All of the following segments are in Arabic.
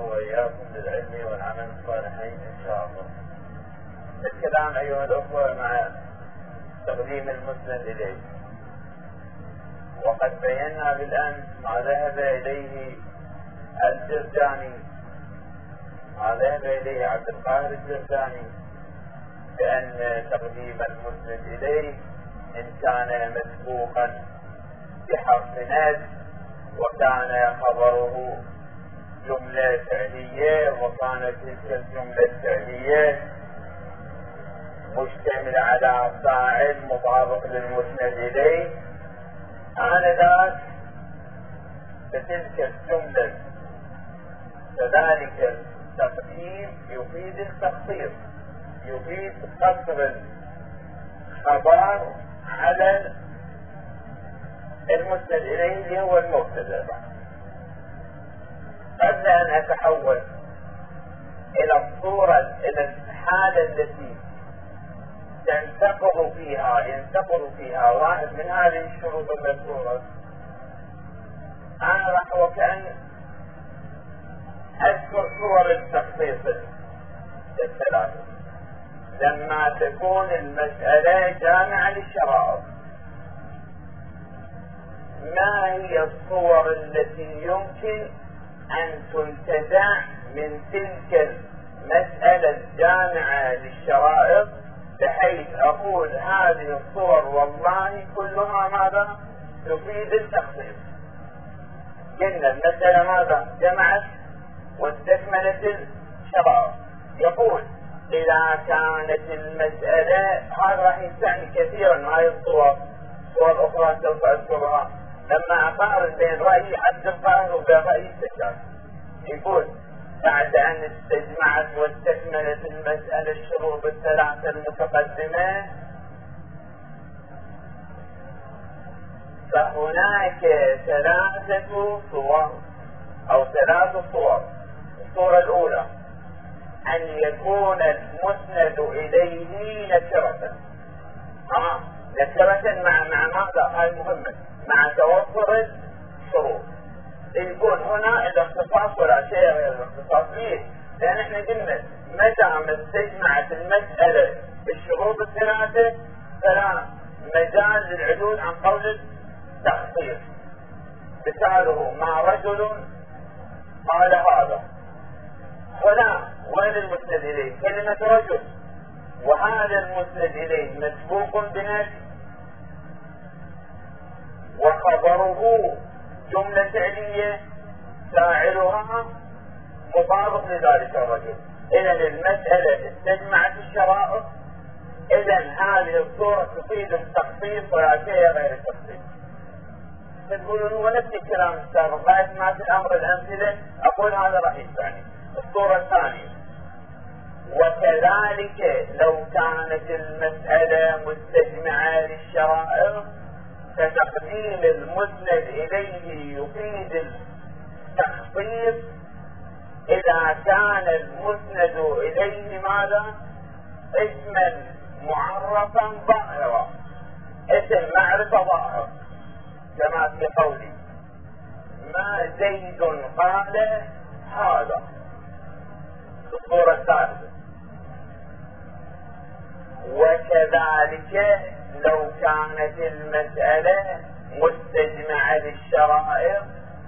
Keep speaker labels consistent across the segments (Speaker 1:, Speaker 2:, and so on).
Speaker 1: وإياكم بالعلم والعمل الصالحين إن شاء الله. الكلام أيها الأخوة مع تقديم المسند إليه، وقد بينا بالأمس ما ذهب إليه الجرجاني، ما ذهب إليه عبد القاهر الجرجاني، بأن تقديم المسند إليه إن كان مسبوقا بحرف ند وكان خبره جملة فعلية وكانت تلك الجملة الفعلية مشتملة على فاعل مطابق للمسند إليه، آنذاك بتلك الجملة كذلك التقديم يفيد التخصيص، يفيد قصر الخبر على المسند إليه اللي هو المبتدأ. قبل أن أتحول إلى الصورة، إلى الحالة التي ينتقل فيها واحد من هذه الشروط المذكورة، أنا راح وكأن أذكر صور التخصيص الثلاثة لما تكون المسألة جامعة للشرائط. ما هي الصور التي يمكن أن تنتزع من تلك المسألة الجامعة للشرائط بحيث أقول هذه الصور والله كلها ماذا؟ تفيد التخصيص. قلنا المسألة ماذا؟ جمعت واستكملت الشرائط. يقول إذا كانت المسألة، هذا راح يستعني كثيرا هذه الصور، صور أخرى سوف أذكرها لما أقارن بين رأي عبد القاهر وبين رأي السجاد. يقول بعد أن استجمعت واستكملت المسألة الشروط الثلاثة المتقدمة، فهناك ثلاثة صور أو ثلاث صور. الصورة الأولى أن يكون المسند إليه نكرة، نكرة مع ماذا؟ هاي مهمة، مع توفر الشروط. يقول هنا الاختصاص ولا شيء غير الاختصاص. ليه؟ لأن احنا قلنا متى ما استجمعت المسألة بالشروط الثلاثة فلا مجال للعدول عن قول التخصيص. مثاله مع رجل قال هذا، هنا وين المسند إليه؟ كلمة رجل، وهذا المسند إليه مسبوق بنفي وخبره جملة فعلية فاعلها مطابق لذلك الرجل. إذا المسألة استجمعت الشرائط، إذا هذه الصورة تفيد التخصيص ولا شيء غير التخصيص. تقولون هو نفس الكلام السابق، غاية ما في الأمر الأمثلة أقول هذا راح يسعني. الصورة الثانية، وكذلك لو كانت المسألة مستجمعة للشرائط فتقديم المسند إليه يفيد التخصيص إذا كان المسند إليه ماذا؟ اسما معرفا ظاهرا، اسم معرفة ظاهر، كما في قولي ما زيد قال هذا. الصورة الثالثة، وكذلك لو كانت المسألة مستجمعة للشرائط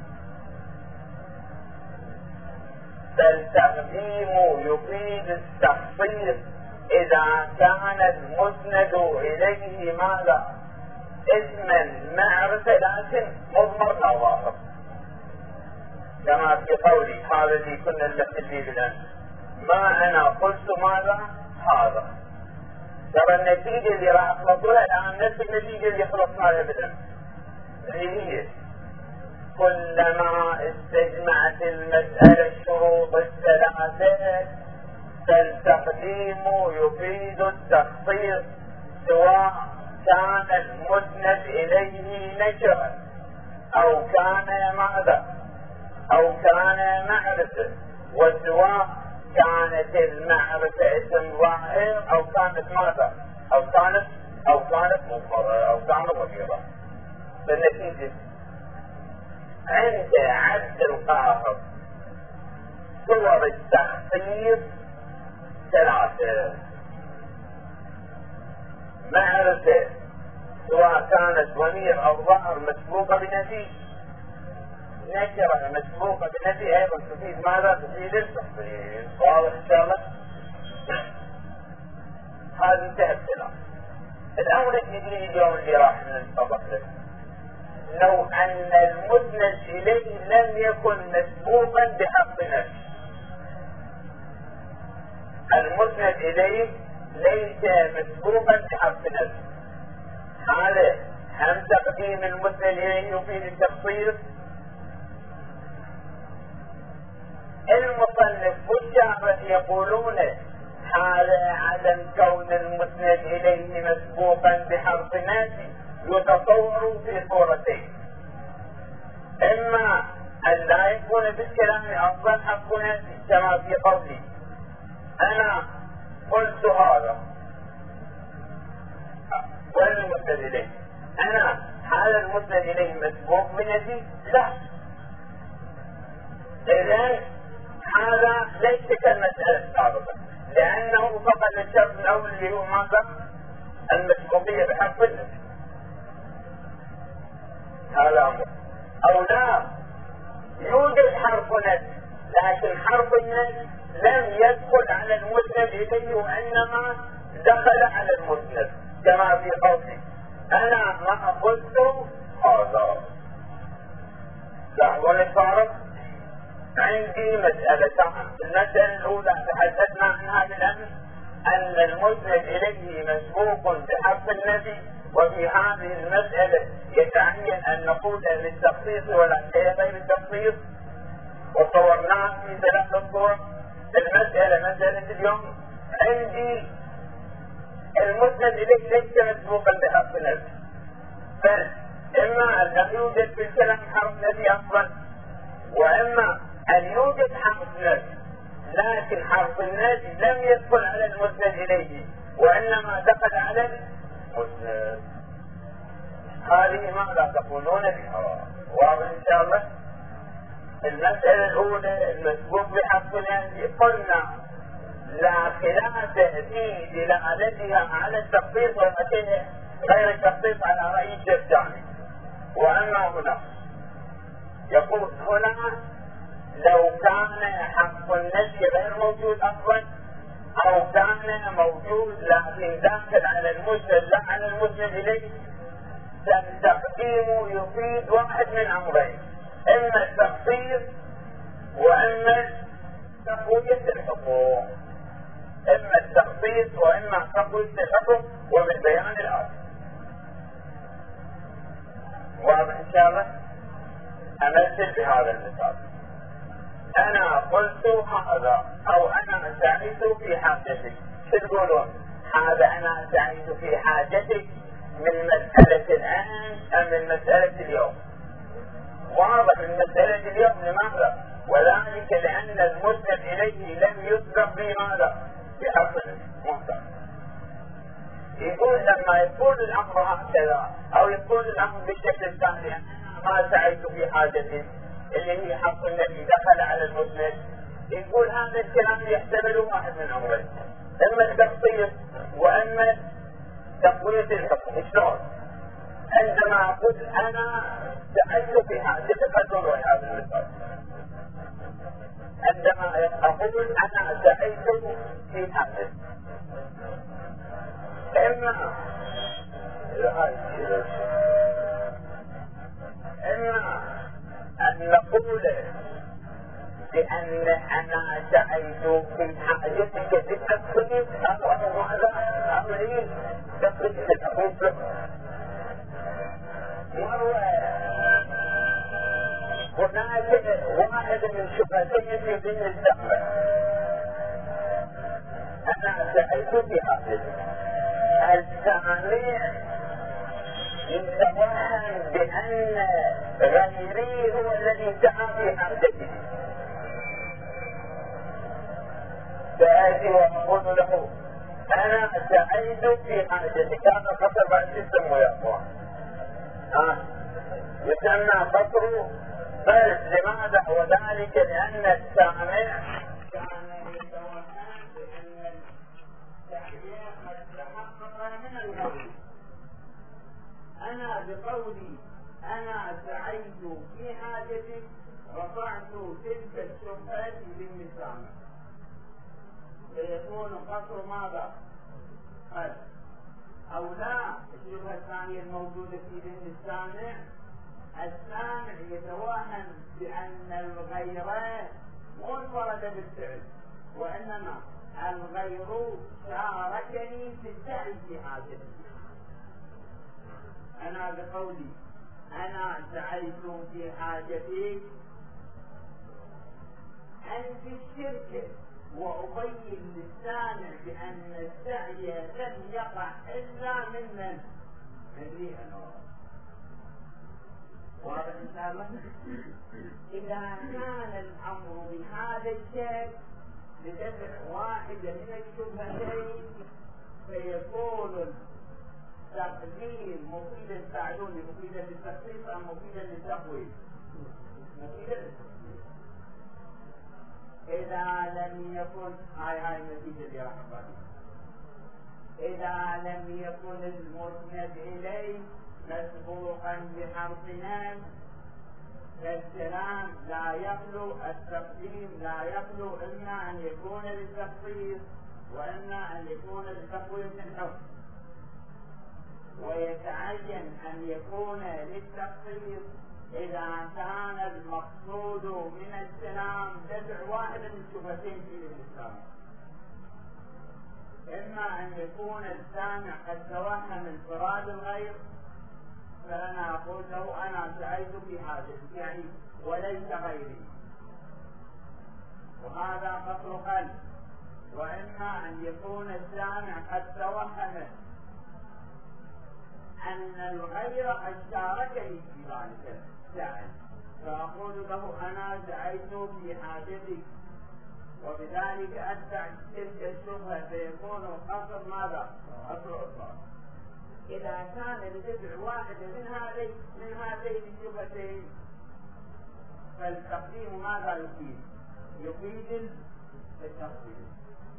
Speaker 1: فالتقديم يفيد التخصيص إذا كان المسند إليه ماذا؟ اسما معرفة لكن مضمر لا ظاهر، كما في قولي هذا اللي كنا نلتقي بالأمس، ما أنا قلت ماذا؟ هذا. ترى النتيجة اللي راح أخلصها الآن نفس النتيجة اللي خلصناها بالأمس، اللي هي كلما استجمعت المسألة الشروط الثلاثة فالتقديم يفيد التخصيص سواء كان المسند إليه نكرا أو كان ماذا؟ أو كان معرفة، وسواء كانت المعرفة اسم ظاهر أو كانت ماذا؟ أو كانت مضمرة أو كانت ضميرة. بالنتيجة عند عبد القاهر كل صور التخصيص 3: معرفة سواء كانت ضمير أو ظاهر مسبوقة بنفي، نكرة مسبوقة بنفي أيضا تفيد ماذا؟ تفيد التخصيص. واضح إن شاء الله؟ هذه 3 أمثلة. الأمر الجديد اليوم اللي راح نتطرق له، لو أن المسند إليه لم يكن مسبوقا بحرف نفي. المسند إليه ليس مسبوقا بحرف نفي، هذا هم تقديم المسند إليه يفيد التخصيص. المصنف والشارح يقولون هذا عدم كون المسند إليه مسبوقا بحرف نفي يتصور في صورتين: إما أن لا يكون بالكلام أصلا حرف نفي كما في قولي أنا قلت هذا والمسند إليه، أنا هذا المسند إليه مسبوق بنفي؟ لا. إذن هذا ليس كالمسألة السابقة، لأنه فقط الشرط الأول اللي هو ماذا؟ المسبوقية بحرف النفي. هذا أمر. أو لا يوجد حرف نفي لكن حرف النفي لم يدخل على المسند إليه وإنما دخل على المسند كما في قولي أنا ما قلت هذا. لاحظون الفارق؟ عندي مسألتان. المسألة الأولى تحدثنا عنها بالأمس أن المسند إليه مسبوق بحرف النفي، وفي هذه المسألة يتعين أن نقول للتخصيص ولا شيء غير التخصيص، وصورناه في 3 صور. المسألة مسألة اليوم عندي المسند إليه ليس مسبوقا بحرف النفي، بل إما أن يوجد في الكلام حرف نفي أصلا، وإما أن يوجد حرف نفي لكن حرف النفي لم يدخل على المسند إليه وإنما دخل على المسند. هذه ماذا تقولون بها؟ واضح إن شاء الله؟ المسألة الأولى المسبوق بحرف النفي قلنا لا خلاف في دلالتها على التخصيص والمسألة غير التخصيص على رأي الجرجاني. وأما هنا يقول هنا لو كان حرف النفي غير موجود أصلا أو كان موجود لكن داخل على المسند لا على المسند إليه، فالتقديم يفيد واحد من أمرين: إما التخصيص وإما تقوية الحقوق. إما التخصيص وإما تقوية الحقوق ومن بيان الآية. واضح إن شاء الله؟ أمثل بهذا المثال: أنا قلت هذا أو أنا سعيت في حاجتك. شو تقولون؟ هذا أنا سعيت في حاجتك من مسألة الأمس أم من مسألة اليوم؟ واضح من مسألة اليوم. لماذا؟ وذلك لأن المسند إليه لم يسبق بماذا؟ بحرف مهتم. يقول لما يكون الأمر هكذا أو يكون الأمر بالشكل الثاني ما سعيت في حاجتك اللي هي حرف النفي دخل على المسند، يقول هذا الكلام يحتمل واحد من أمرين: إما التخصيص وإما تقوية الحكم. شلون؟ عندما أقول أنا سعيت في حاجتك أقول هذا المثال. عندما أقول أنا سعيت في حاجتك، إما أن نقول بأن أنا سعيت في حاجتك بالتخصيص أو هذا أمري تخصيص الحقوق، وهو هناك واحد من شبهتين في ذهن الزمن: أنا سعيت في حاجتك. السامع يتوهم بأن غيري هو الذي سعى في حاجته، فآتي وأقول له أنا سعيت في حاجتك. هذا خطر بعد السم يا أخوان، يسمى خطر. بل لماذا؟ وذلك لأن السامع
Speaker 2: ذهن السامع، فيكون قصر ماذا؟ قلب. أو لا، الشبهة الثانية الموجودة في ذهن السامع يتوهم بأن الغير منفرد بالفعل، وإنما الغير شاركني في السعي في حاجتي. أنا بقولي أنا سعيت في حاجتي أنت الشركة، وأبين للسامع بأن السعي لم يقع إلا من لي أنا. واضح إن شاء الله؟ إذا كان الأمر بهذا الشكل لدفع واحدة من الشبهتين فيكون التقديم مفيدا، ساعدوني، مفيدا للتخصيص أم مفيدا للتقويم؟ مفيدا للتخصيص. إذا لم يكن هاي النتيجة اللي راح أقولها، إذا لم يكن المسند إليه مسبوقا بحرف نام فالكلام لا يخلو، التقديم لا يخلو إما أن يكون للتخصيص وإما أن يكون للتقويم في الحكم، ويتعين أن يكون للتخصيص إذا كان المقصود من الكلام دفع واحدة من الشبهتين في الإسلام. إما أن يكون السامع قد توهم انفراد الغير، فأنا أقول له أنا سعيت في حاجتي يعني وليس غيري، وهذا قصر قلب. وإما أن يكون السامع قد توهم أن الغير قد شاركني في ذلك السعي، فأقول له أنا سعيت في حاجتي، وبذلك أتبع تلك الشبهة فيكون قصر ماذا؟ قصر إطلاق. إذا كان لدفع واحدة من هذين الشبهتين فالتقديم ماذا يفيد؟ يفيد التقديم.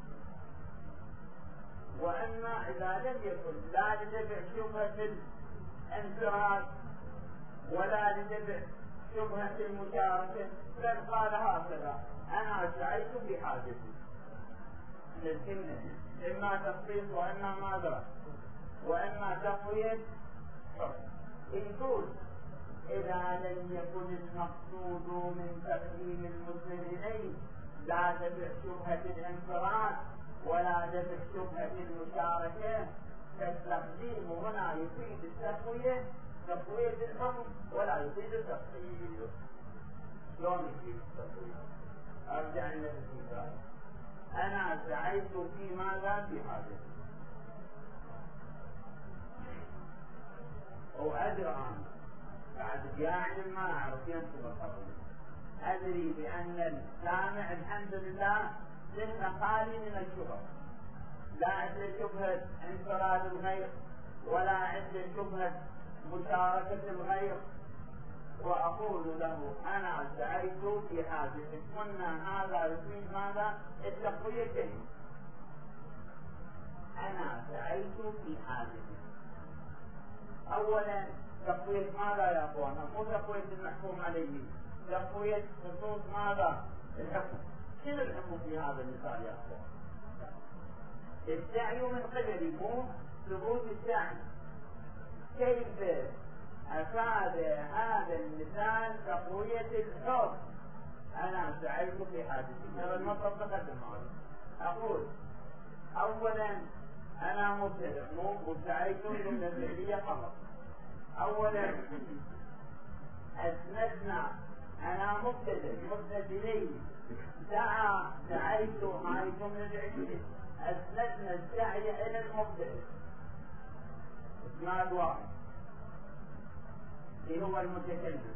Speaker 2: وأما إذا لم يكن لا لدفع شبهة الانفراد ولا لدفع شبهة المشاركة بل قال هكذا أنا سعيت في حاجتي، للكلمة إما تخصيص وإما ماذا؟ وإما تقوية. يقول إذا لم يكن المقصود من تقديم المسلم إليه لا دفع شبهة الانفراد ولا دفع شبهة المشاركة، فالتقديم هنا يفيد التقوية، تقوية الحكم، ولا يفيد التخصيص. شلون يفيد التقوية؟ أرجع لنفس المثال، أنا سعيت في ماذا؟ في حاجتي، وأدري أنا بعد يعني ما أعرف ينصب الخطر، أدري بأن السامع الحمد لله ذهن خالي من الشبهة، لا عنده شبهة انفراد الغير ولا عنده شبهة مشاركة الغير، وأقول له أنا سعيت في حاجتك. قلنا هذا يفيد ماذا؟ التقويتين. أنا سعيت في حاجتك، أولا تقوية ماذا يا أخوانا؟ مو تقوية المحكوم عليه، تقوية خصوص ماذا؟ الحكم. شنو الحكم في هذا المثال يا أخوان؟ السعي من قبل، مو ثبوت السعي. كيف أفاد هذا المثال تقوية الحكم؟ أنا سعيت في حاجتي، هذا المطلب تقدم معه. أقول أولا أنا مبتدئ، مو سعيت جملة فعلية فقط. أولا أسندنا، أنا مبتدئ مسند إليه، سعيت هاي جملة فعلية، أسندنا السعي إلى المبتدئ، اسناد واحد اللي هو المتكلم،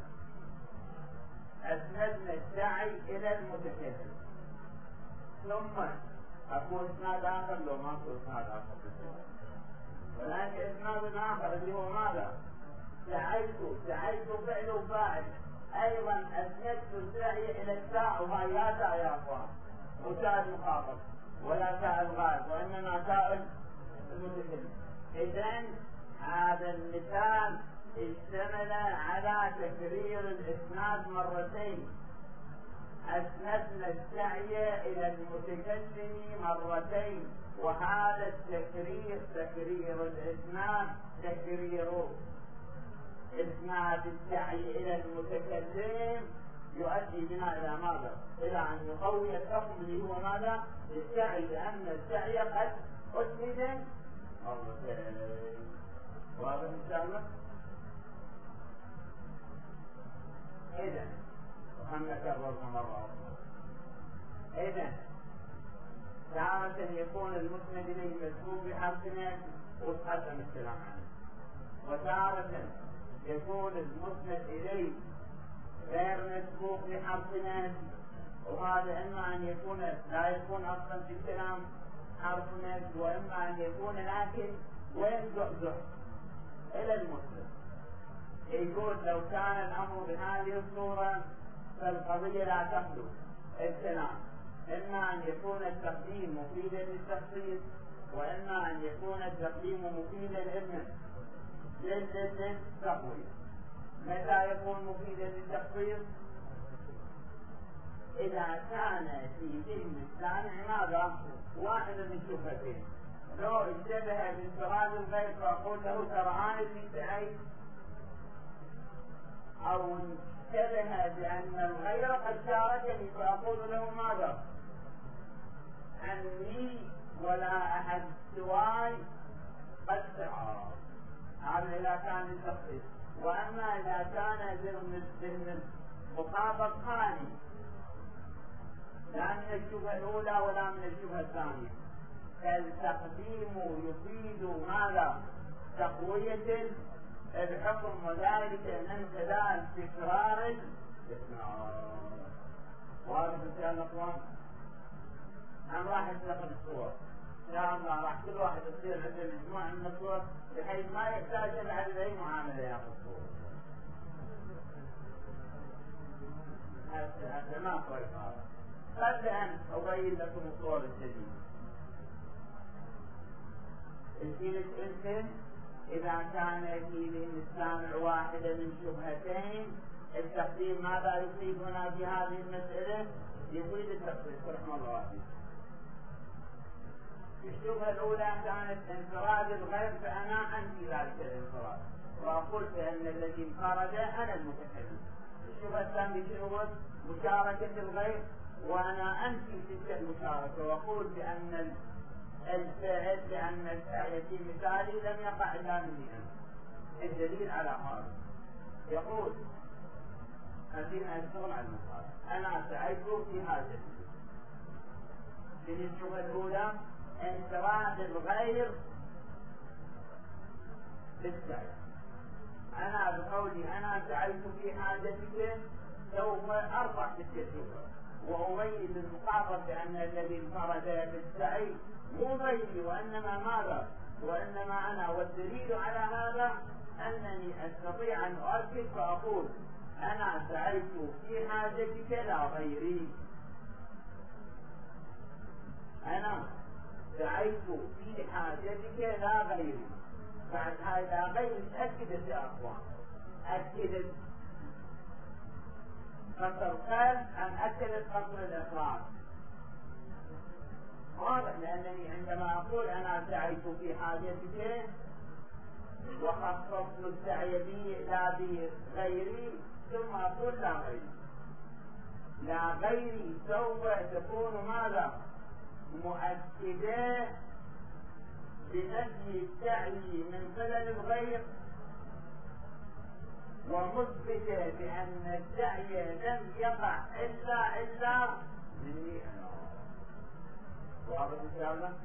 Speaker 2: أسندنا السعي إلى المتكلم. ثم أقول اسناد آخر، لو ما أقول اسناد آخر، ولكن اسناد آخر اللي هو ماذا؟ سعيت فعل وفاعل، أيضا أسندت السعي إلى التاء، وهي لا تاء يا أخوان، وتاء المخاطب ولا تاء الغائب، وإنما تاء المتكلم. إذن هذا المثال اشتمل على تكرير الإسناد مرتين، أسندنا السعي إلى المتكلم مرتين، وهذا التكرير تكرير الإسناد تكرير إسناد السعي إلى المتكلم يؤدي بنا إلى ماذا؟ إلى أن يقوي الحكم اللي هو ماذا؟ السعي، لأن السعي قد أسند مرتين. واضح إن شاء الله؟ إذا وخلنا نكررها مرة أخرى. إذا تارة يكون المسند إليه مسبوق بحرف ناس وتقدم الكلام عنه، وتارة يكون المسند إليه غير مسبوق بحرف ناس، وهذا إما أن يكون لا يكون أصلا في الكلام حرف ناس، وإما أن يكون لكن وين زحزح إلى المسند. يقول لو كان الأمر بهذه الصورة فالقضية لا تخلو الكلام، إما أن يكون التقديم مفيدا للتخصيص، وإما أن يكون التقديم مفيدا للتقويم. متى يكون مفيدا للتخصيص؟ إذا كان في ذهن السامع ماذا؟ واحد من شبهتين، لو اشتبه بانفراد الغير فأقول له ترى أنا اللي سعيت، أو اشتبه بأن الغير قد شاركني فأقول له ماذا؟ أني ولا أحد سواي قد سعى. هذا إذا كان للتخصيص. وأما إذا كان ضمن مخاطب ثاني، لا من الشبهة الأولى ولا من الشبهة الثانية، فالتقديم يفيد ماذا؟ تقوية الحكم، وذلك من خلال تكرار الإسناد. واضح إن شاء الله أخوان؟ أنا راح أستخدم الصور إن شاء الله، راح كل واحد يصير عنده مجموعة من الصور بحيث ما يحتاج بعد أي معاملة ياخذ صور. هذا ما كويس هذا. قبل أن أبين لكم الصور الجديدة، الجيل الإنسان إذا كان في ذهن السامع واحدة من شبهتين، التقديم ماذا يفيد هنا في هذه المسألة؟ يفيد التخصيص رحمه الله فيه. الشبهة الأولى كانت انفراد الغير، فأنا أنفي ذلك الانفراد وأقول بأن الذي انفرد أنا المتكلم. الشبهة الثانية شنو؟ مشاركة الغير، وأنا أنفي تلك المشاركة وأقول بأن الفاعل بأن الفاعل في مثالي لم يقع إلا مني أنا. الدليل على هذا يقول خلينا نشتغل على المثال. أنا سعيت في حاجتي. في الشبهة الأولى انفراد الغير بالسعي. أنا بقولي أنا سعيت في حاجتك سوف أرفع تلك الشبهة وأميز المخاطب بأن الذي انفرد بالسعي مو غيري وإنما ماذا؟ وإنما أنا. والدليل على هذا أنني أستطيع أن أؤكد فأقول أنا سعيت في حاجتك لا غيري. أنا سعيت في حاجتك لا غيري. بعد هاي لا غيري أكدت يا أخوان، أكدت قصر القلب أم أكدت قصر الإخراج؟ واضح، لأنني عندما أقول أنا سعيت في حاجتك وخصصت السعي بي لا بغيري، ثم أقول لا غيري. لا غيري سوف تكون ماذا؟ مؤكدة بنفي السعي من قبل الغير، ومثبتة بأن السعي لم يقع إلا مني أنا. واضح إن شاء الله؟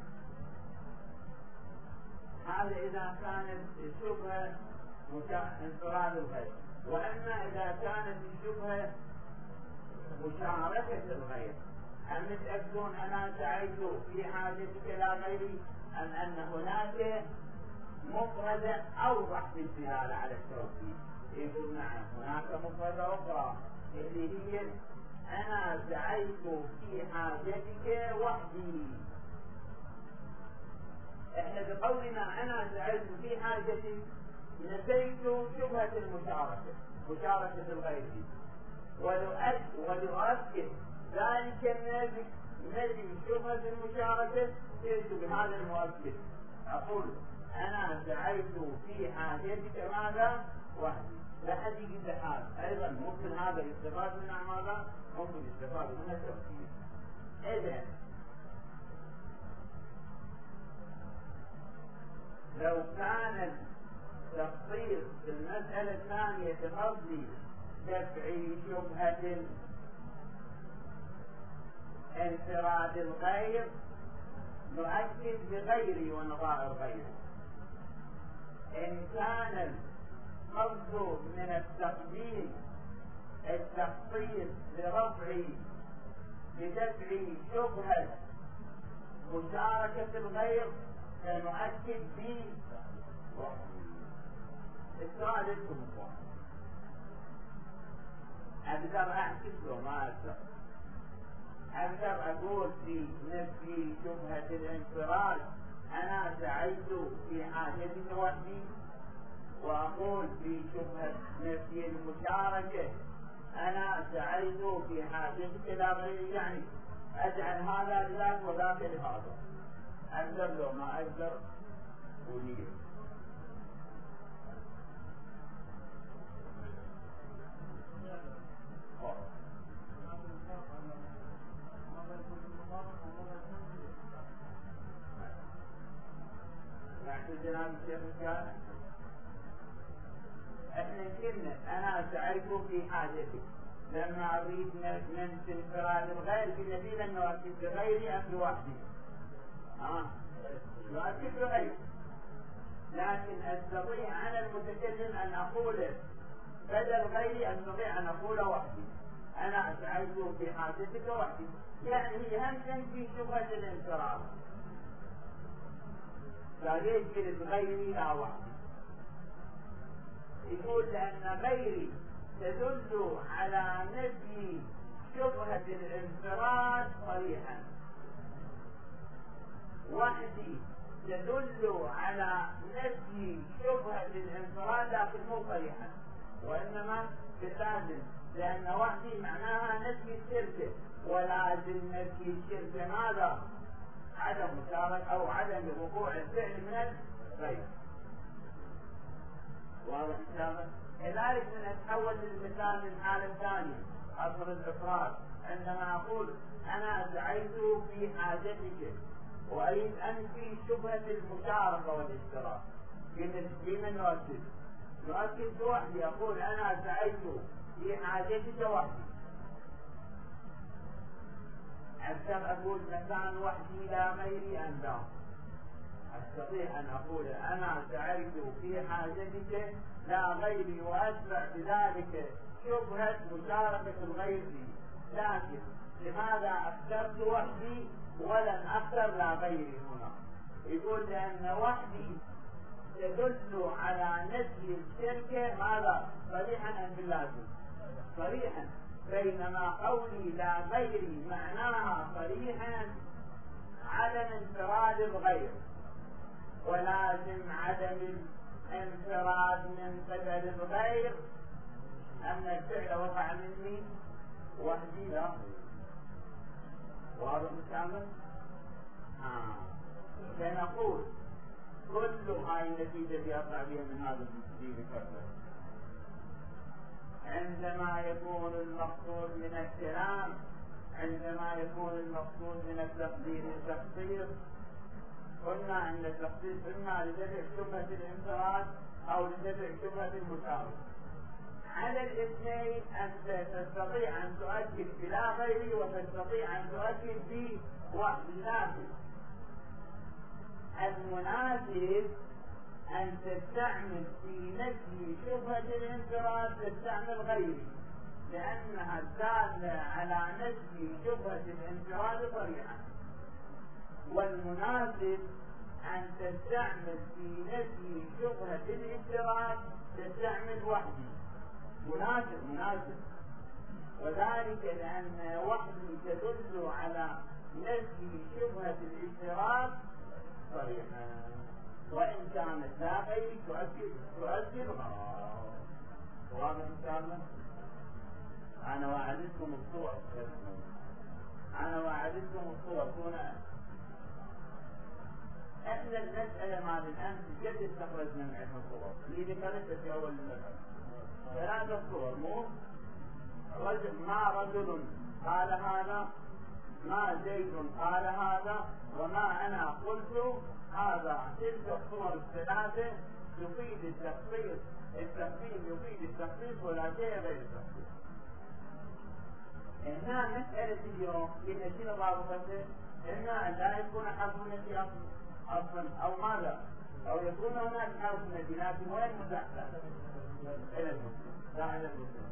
Speaker 2: هذا إذا كانت الشبهة انفراد الغير. وأما إذا كانت الشبهة مشاركة الغير، هل متأكدون أنا سعيت في حاجتك لا غيري، أم أن هناك مفردة أوضح في الدلالة على التوكيد؟ يقول نعم، هناك مفردة أخرى اللي هي أنا سعيت في حاجتك وحدي. احنا بقولنا أنا سعيت في حاجتي نسيت شبهة المشاركة، مشاركة الغير، ولأؤكد ذلك الذي شبهة المشاركة جئت بهذا المؤكد أقول أنا سعيت في حاجتك ماذا؟ وحدي. لا حد يجيب لي حال أيضا ممكن هذا يستفاد من ماذا؟ ممكن يستفاد من التفكير. إذن لو كان التفصيل في المسألة الثانية تقضي دفع شبهة انفراد الغير نؤكد بغيري ونظائر غيره. إن كان القصد من التقديم التخصيص بدفع شبهة مشاركة الغير فنؤكد به. السؤال لكم أقدر أحكي له ما أقدر أقول في نفي شبهة الانفراد أنا سعيت في حاجتك وحدي، وأقول في شبهة نفي المشاركة أنا سعيت في حاجتك لا غير، يعني أجعل هذا لذاك وذاك لهذا. أقدر لو ما أقدر أريد. يعني جناب الشيخ الشارع احنا كنا انا سعيت في حاجتك لما اريد ننسى انفراد الغير كنا فينا نؤكد بغيري ام بوحدي؟ نؤكد بغيري، لكن استطيع انا المتكلم ان اقول بدل غيري استطيع ان اقول وحدي. انا سعيت في حاجتك وحدي، يعني هي هم تنفي شبهة الانفراد. فليش قلت غيري لا وحدي؟ يقول لأن غيري تدل على نفي شبهة الانفراد صريحا، وحدي تدل على نفي شبهة الانفراد لكن مو صريحا وإنما باللازم، لأن وحدي معناها نفي الشركة، ولازم نفي الشركة ماذا؟ عدم مشاركة أو عدم وقوع الفعل من الغير. واضح الشابه؟ كذلك نتحول للمثال للحالة الثانية أصل الإفراد، عندما أقول أنا سعيت في حاجتك وأريد أنفي شبهة المشاركة والاشتراك. بمن نؤكد؟ نؤكد بوحدي، أقول أنا سعيت في حاجتك وحدي. أقدر أقول مكان وحدي لا غيري أم لا؟ أستطيع أن أقول أنا سعيت في حاجتك لا غيري وأتبع بذلك شبهة مشاركة الغير فيه، لكن لماذا اخترت وحدي ولم أختر لا غيري هنا؟ يقول لأن وحدي تدل على نفي الشركة ماذا؟ صريحا أم باللازم؟ صريحا، بينما قولي لا غيري معناها صريحا عدم انفراد الغير، ولازم عدم الانفراد من قبل الغير أن الفعل وقع مني وحدي لا. واضح الكلام؟ فنقول كل هاي النتيجة التي أطلع بها من هذا التسجيل كله عندما يكون المقصود من الكلام، عندما يكون المقصود من التقدير التخصيص، قلنا أن التخصيص إما لدفع شبهة الانفراد أو لدفع شبهة المشاركة. على الاثنين أنت تستطيع أن تؤكد بلا غيري وتستطيع أن تؤكد بوحدي، لكن المناسب أن تستعمل في نفي شبهة الانفراد تستعمل غيري، لأنها دالة على نفي شبهة الانفراد صريحا. والمناسب أن تستعمل في نفي شبهة الاشتراك تستعمل وحدي. مناسب، وذلك لأن وحدي تدل على نفي شبهة الاشتراك صريحا، وإن كانت لا غير تؤدي الغرض. واضح إن شاء الله؟ أنا وأعدكم الصور أنا وعدتكم الصور هنا. احنا المسألة مال الأمس كيف استخرجنا من علم الصور؟ اللي ذكرتها في أول المسألة. ثلاثة صور، مو رجل، ما رجل قال هذا، ما زيد قال هذا، وما أنا قلت هذا. تلك الصور الثلاثة تفيد التخصيص، التخصيص يفيد التخصيص ولا شيء غير التخصيص. هنا مسألة اليوم إن شنو رابطته؟ إما أن لا يكون حرف نفي أصلا أو ماذا؟ أو يكون هناك حرف نفي، لكن وين مدخل؟ إلى المسلم، لا إلى المسلم.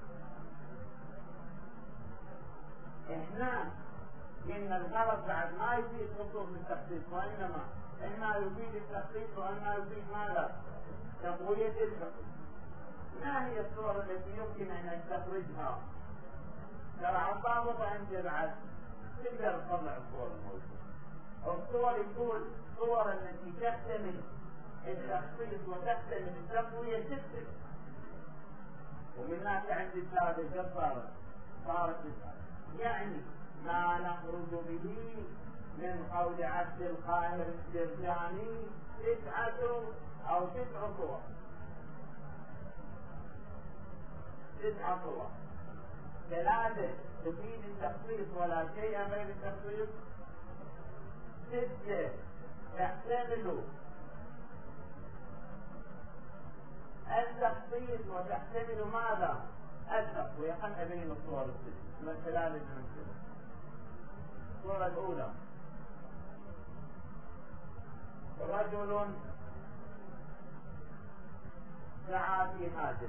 Speaker 2: إحنا إن الغرض بعد ما يفيد خصوص التخصيص، وإنما إما يفيد التخصيص وإما يفيد ماذا؟ تقوية الحكم. ما هي الصور التي يمكن أن نستخرجها؟ ترى عطابط عند بعد تقدر تطلع الصور الموجودة. الصور يقول صور التي تحتمل التخصيص وتحتمل التقوية ستة، ومن هناك عند الثالثة صارت يعني ما نخرج به من قول عبد القاهر السرجاني 9 أو 9 صور، 9 صور، 3 تفيد التخصيص ولا شيء غير التخصيص، 6 تحتمل التخصيص وتحتمل ماذا؟ التقوية. خلنا بين الصور الست من خلال المنزل. الصورة الأولى رجل سعى في حاجة،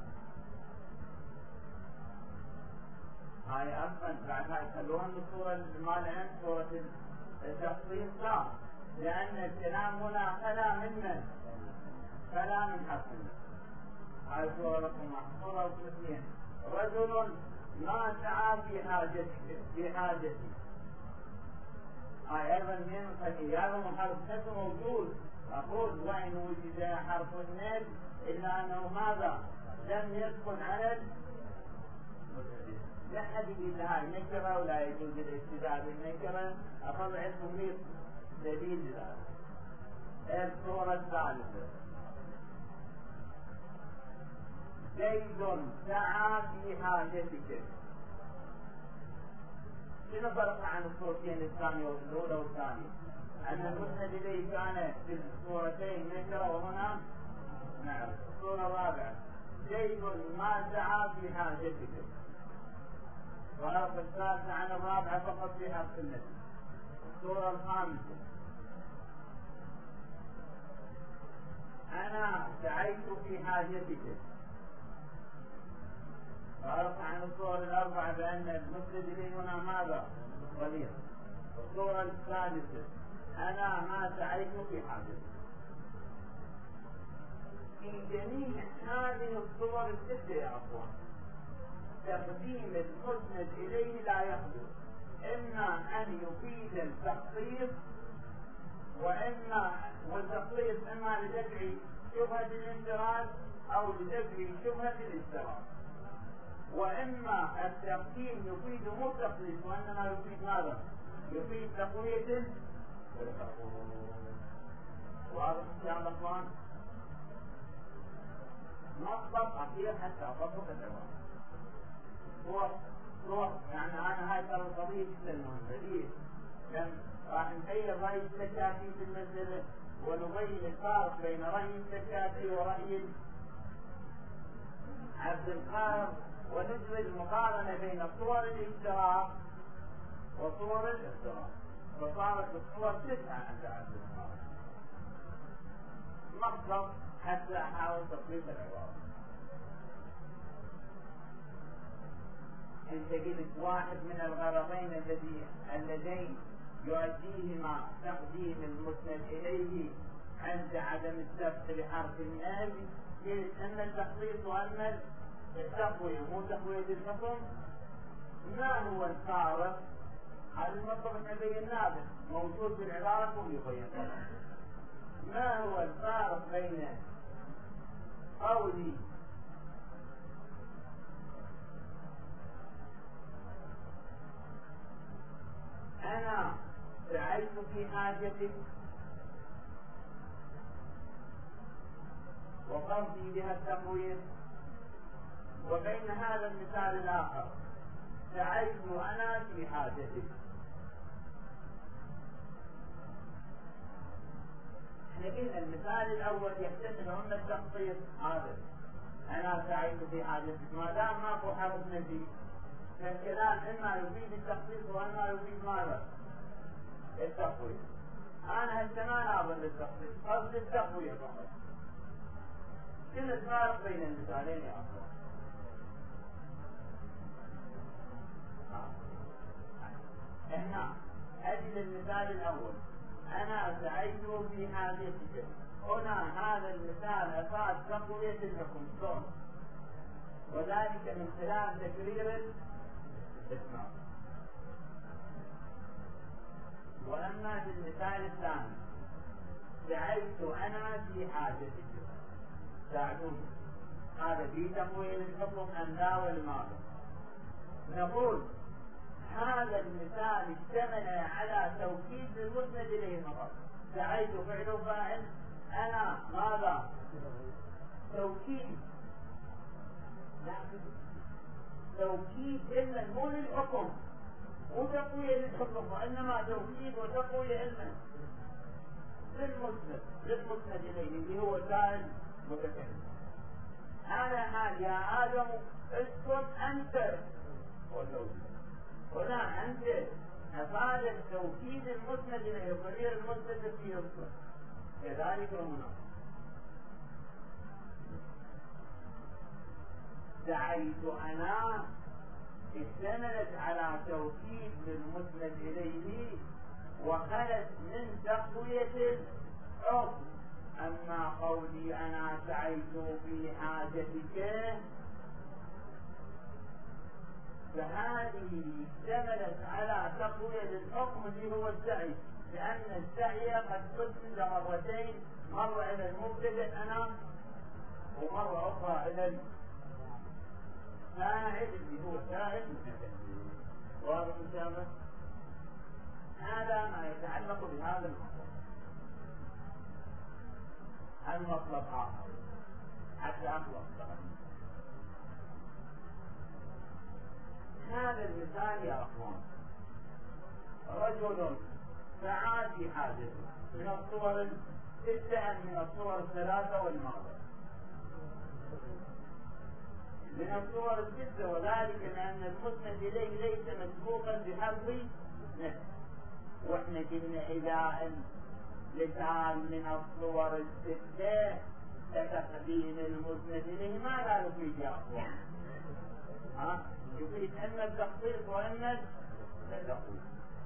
Speaker 2: هاي أصلا بعد هاي يخلوها من الصورة المالعين صورة التخصيص، لا، لأن الكلام هنا خلا من خلا من حسن. هاي صورة رقم 1. صورة رقم 2 رجل ما سعى في حاجته، هاي أيضا من الخلية، هذا حرف نفسه موجود. أقول وإن وجد حرف النيل إلا أنه ماذا؟ لم يدخل على لا أحد يقول هاي نكرة ولا يجوز الاستدعاء بالنكرة. أطلع لكم دليل ذلك. الصورة الثالثة زيد سعى في حاجتك. شنو فرق عن الصورتين الثانية والأولى والثانية؟ أن المسند إليه كان في الصورتين نكرة وهنا نعم. الصورة الرابعة زيد ما سعى في حاجتك. فرق الثالثة عن الرابعة فقط في حرف النفي. الصورة الخامسة أنا سعيت في حاجتك. فرق عن الصور الأربعة بأن المسند إليه هنا ماذا؟ ضمير. الصورة السادسة أنا ما سعيت في حاجتك. في جميع هذه الصور الستة يا أخوان تقديم المسند إليه لا يخلو إما أن يفيد التخصيص والتخصيص إما لدفع شبهة الانفراد أو لدفع شبهة الاستراء، وإما التقديم يفيد مو التخصيص وإنما يفيد ماذا؟ يفيد تقوية واضح يا أخوان؟ نصب أخير حتى أضبط الجواب. صور يعني أنا هاي ترى القضية جدا مهمة. ليه؟ لأن راح نبين رأي السكاتي في المسألة ونبين الفارق بين رأي السكاتي ورأي عبد القاهر، ونجري المقارنة بين صور الاشتراك وصور الافتراء، فصارت الصور 9 عند عبد القاهر. مقصد حتى أحاول تطبيق العبارة. انت قلت واحد من الغرضين اللذين يؤديهما تقديم المسند اليه عند عدم السبق لحرف النافي، قلت ان التخصيص وان التقوية مو تقوية الحكم. ما هو الفارق؟ هذا المطلب احنا بيناه موجود في العبارة كم يبين. ما هو الفارق بين قولي أنا سعيت في حاجتك وقصدي بها التقوية، وبين هذا المثال الآخر سعيت أنا في حاجتك. احنا قلنا المثال الأول يحتمل هم التخصيص، هذا أنا سعيت في حاجتك، ما دام ماكو حرف نفي فالكلام إما يفيد التخصيص وإما يفيد ماذا؟ التقوية. أنا هسه ما ناظر للتخصيص، قصد التقوية فقط. شنو الفارق بين المثالين يا أخوان؟ هنا أجل المثال الأول أنا سعيت في حاجتك، هنا هذا المثال أفاد تقوية الحكم شلون؟ وذلك من خلال تكرير الإسماء. وأما في المثال الثاني سعيت أنا في حاجتك ساعدوني، هذا في تقوية الحكم أم لا والماضي؟ نقول هذا المثال اشتمل على توكيد المسند إليه فقط. سعيت فعل فاعل، أنا ماذا؟ توكيد، لكن توكيد علما مو للحكم، مو تقوية للحكم، وإنما توكيد وتقوية علما للمسند إليه اللي هو سائل متكلم. هذا حال يا آدم اسكن أنت وزوجك، هنا أنت أفاد التوكيد المسند إليه وضمير المسند في يسكن، كذلك هنا سعيت أنا اشتملت على توكيد للمسند إليه وخلت من تقوية الحكم. أما قولي أنا سعيت في حاجتك فهذه اشتملت على تقوية الحكم اللي هو السعي، لأن السعي قد قسم مرتين، مرة إلى المبتدأ أنا ومرة أخرى إلى فاعل اللي هو سائل متكلم. واضح إن شاء الله؟ هذا ما يتعلق بهذا المطلب. المطلب آخر حتى أخلص. هذا المثال يا أخوان رجل سعى في حاجته من الصور الستة من الصور الثلاثة والماضي، من الصور الستة، وذلك لأن المسند إليه ليس مسبوقا بحرف نفس. واحنا قلنا إذا المثال من الصور الستة كتقديم المسند إليه ماذا يفيد يا أخوان؟ يفيد إما التخصيص وإما التقويم.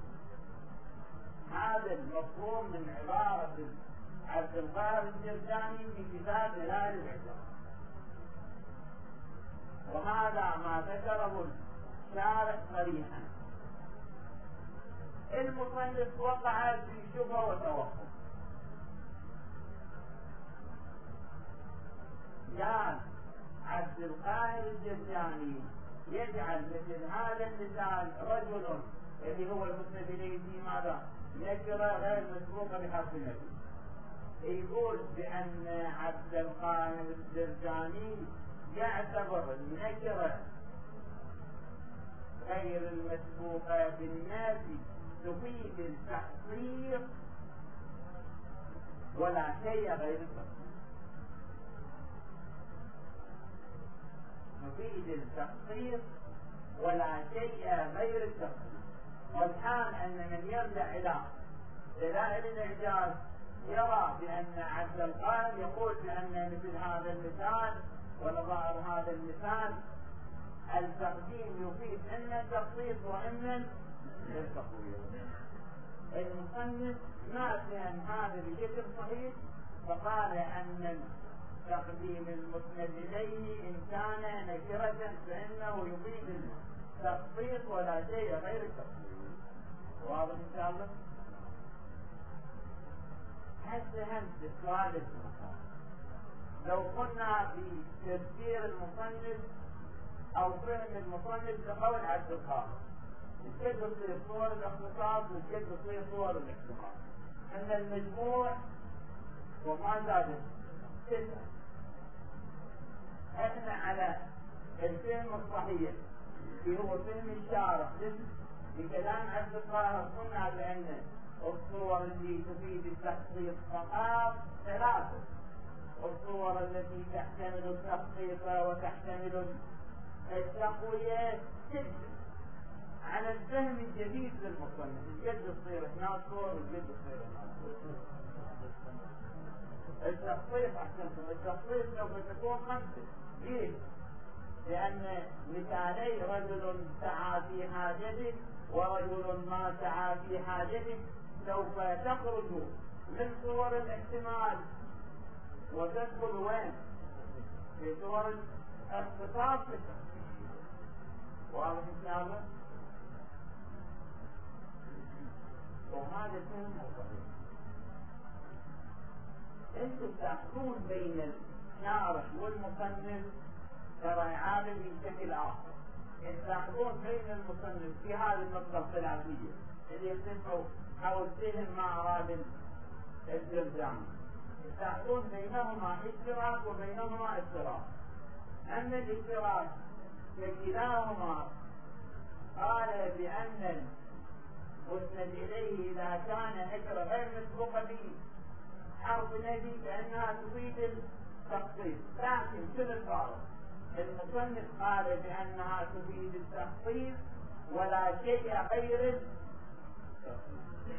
Speaker 2: هذا المفهوم من عبارة عبد القاهر الجرجاني في كتاب هلال العجاب، وهذا ما ذكره الشارح صريحا. المصنف وقع في شبهة وتوقف، قال عبد القاهر الجرجاني يجعل مثل هذا المثال رجل اللي هو المسند إليه في ماذا؟ نكرة غير مسبوقة بحرف النفي. يقول بأن عبد القاهر الجرجاني يعتبر النكرة غير المسبوقة بالنفي تفيد التحصير ولا شيء غير التحصير، تفيد التحصير ولا شيء غير التحصير. والحال أن من يرجع إلى دلائل الإعجاز يرى بأن عبد القاهر يقول بأن مثل هذا المثال ونظائر هذا المثال التقديم يفيد إما التخصيص وإما التقوية. المصنف ما فهم هذا بشكل صحيح، فقال أن تقديم المسند إليه إن كان نكرة فإنه يفيد التخصيص ولا شيء غير التخصيص. واضح إن شاء الله؟ هسه هم السؤال المصنف لو قلنا في تفسير المصنف أو فهم المصنف لقول عبد القاهر الجد تصير صور الاختصاص والجد تصير صور الاحتمال. ان المجموع وما زادت 6. احنا على الفهم الصحيح اللي هو فهم الشارع بكلام عبد القاهر قلنا بان الصور اللي تفيد التخصيص فقط 3. الصور التي تحتمل التخصيص وتحتمل التقوية 6. على الفهم الجديد للمصنف الجد تصير 12 صور والجد تصير 12 صور. التخصيص احسنتم، التخصيص سوف تكون 5. ليه؟ لأن مثالي رجل سعى في حاجته ورجل ما سعى في حاجته سوف تخرج من صور الاحتمال وتدخل وين؟ في صور الاختصاص. واضح ان شاء الله؟ وهذا فهم صحيح. انتم تأخذون بين الشارح والمصنف ترى عالم بشكل آخر. تأخذون بين المصنف في هذه النقطة الخلافية اللي يختلفوا حول فهم ما أراد الجرجاني. تأخذون بينهما اشتراك وبينهما افتراق. أما الاشتراك فكلاهما قال بأن المسند إليه إذا كان نكرة غير مسبوقة به حرف نبي فإنها تفيد التخصيص. لكن شنو الفارق؟ المصنف قال بأنها تفيد التخصيص ولا شيء غير التخصيص.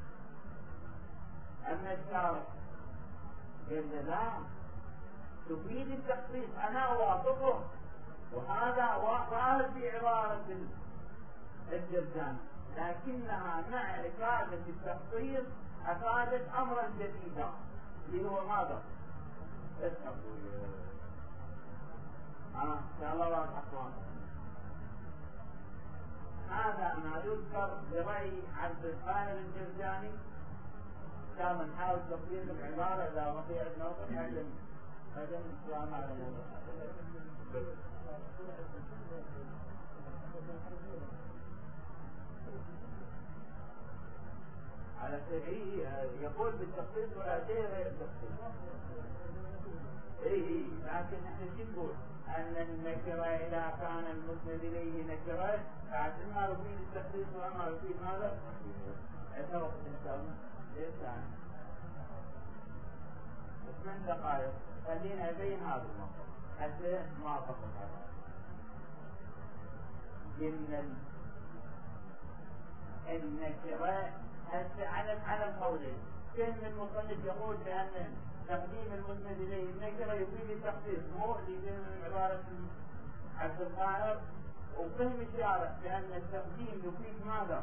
Speaker 2: أما الشارع قال لا تفيد التخصيص. أنا أوافقه وهذا ظاهر في عبارة الجرجاني، لكنها مع إفادة التخصيص أفادت أمرا جديدا اللي هو ماذا؟ التقوية. إن شاء الله واضح. هذا ما يذكر برأي عبد القاهر الجرجاني. كان نحاول تطبيق العبارة إذا بقي عندنا وقت نعلم السلام على الموضوع. على سبيل يقول بالتخصيص ولا شيء غير التخصيص. لكن احنا شو نقول؟ ان النكره اذا كان المسند اليه نكره فاما يفيد التخصيص واما يفيد ماذا؟ عندنا وقت ان شاء الله. ليش يعني؟ 8 دقائق خلينا ابين هذا الموضوع حتى ما فقط هذا. ان النكره على القولين. فهم المصنف يقول بأن تقديم المسند إليه النكرة يفيد التخصيص، مو لفهم من عبارة عبد القاهر. وفهم الشارع بأن التقديم يفيد ماذا؟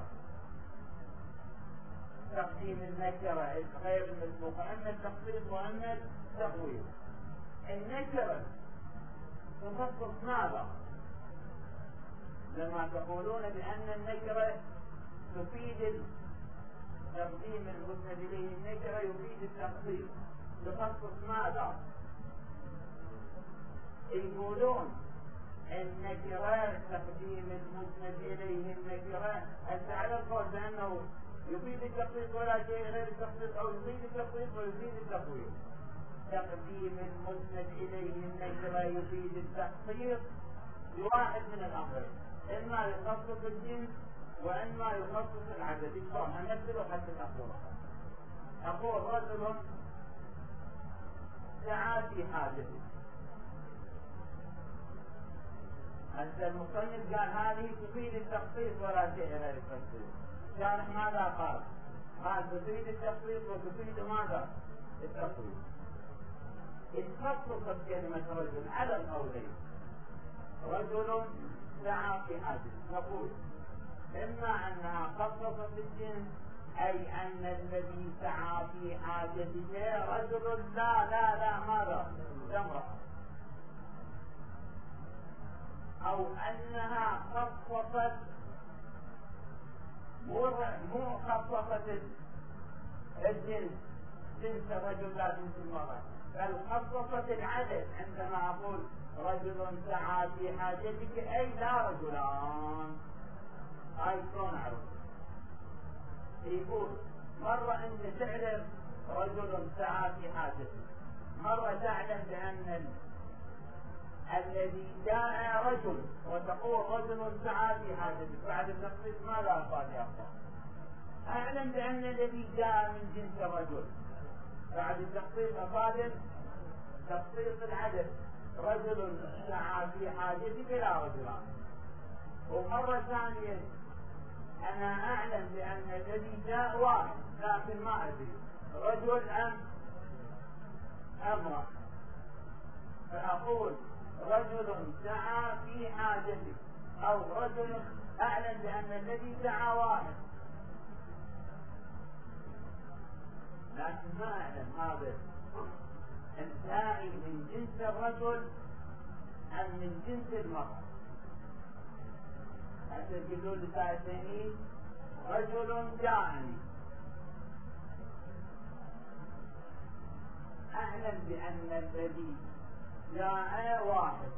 Speaker 2: تقديم النكرة غير المسبوقة، أما التخصيص وأما التقويم. النكرة تخصص ماذا؟ لما تقولون بأن النكرة تفيد تقديم المسند إليه النكرة يفيد التخصيص، تخصص ماذا؟ يقولون النكرة تقديم المسند إليه النكرة على القول بأنه يفيد التخصيص ولا شيء غير التخصيص أو يفيد التخصيص ويفيد التقويم. تقديم المسند إليه النكرة يفيد التخصيص لواحد من الأمرين، إما يخصص الجنس وإما يخصص العدد. الصوم أمثله حتى تأخذه. أقول رجل سعى في حاجته. أنت المصنف قال هذه تفيد التخصيص ولا شيء غير التخصيص. الشارح ماذا قال؟ قال تفيد التخصيص وتفيد ماذا؟ التخصيص. إن خصصت كلمة رجل على القولين، رجل سعى في حاجته، نقول إما أنها خصصت الجنس أي أن الذي سعى في حاجته رجل لا ماذا؟ امرأة. أو أنها خصصت مو خصصت الجنس، جنس الرجل لا جنس المرأة، بل خصصت العدد. عندما أقول رجل سعى في حاجتك أي لا رجلان. هاي شلون أعرف؟ يقول مرة أنت تعلم رجل سعى في حاجته، مرة تعلم بأن الذي جاء رجل وتقول رجل سعى في حاجته، بعد التخصيص ماذا أفاد يا أخوان؟ أعلم بأن الذي جاء من جنس الرجل، بعد التخصيص أفاد تخصيص العدد، رجل سعى في حاجتك لا رجلان. ومرة ثانية أنا أعلم بأن الذي جاء واحد لكن ما أدري رجل أم امرأة، فأقول رجل سعى في حاجته، أو رجل أعلم بأن الذي سعى واحد لكن ما أعلم هذا الساعي من جنس الرجل أم من جنس المرأة. حتى يقولون لساعتين رجل جاءني، أعلم بأن الذي جاء واحد،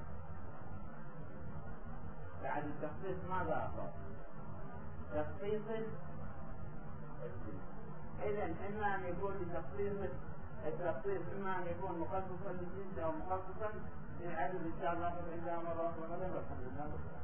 Speaker 2: بعد التخصيص ماذا أفضل؟ تخصيص إذن إما أن يكون لتخصيص التخصيص، إما أن يكون مخصصا للجنس أو مخصصا للعدد. إن شاء الله عندها مرة والحمد لله.